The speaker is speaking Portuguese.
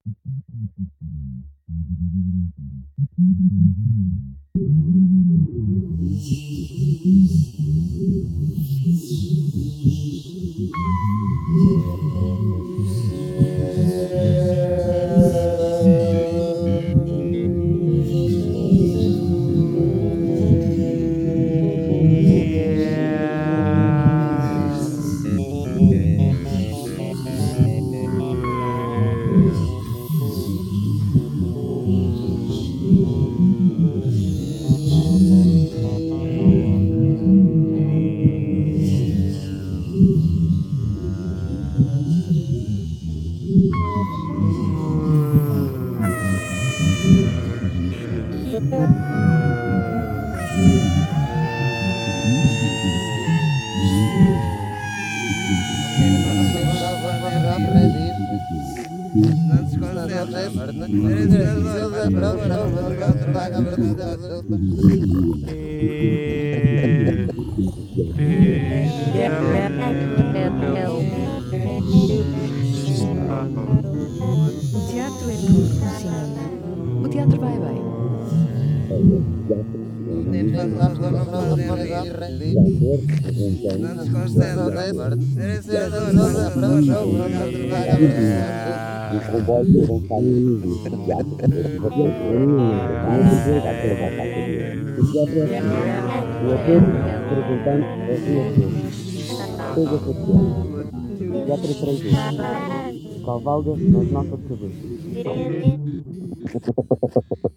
O teatro é tudo, sim. O teatro vai bem. Os comboios foram fazendo teatro. O teatro é assim. O ator representante é o ator. Seja social. O teatro é três. Cavalga nas nossas cabeças.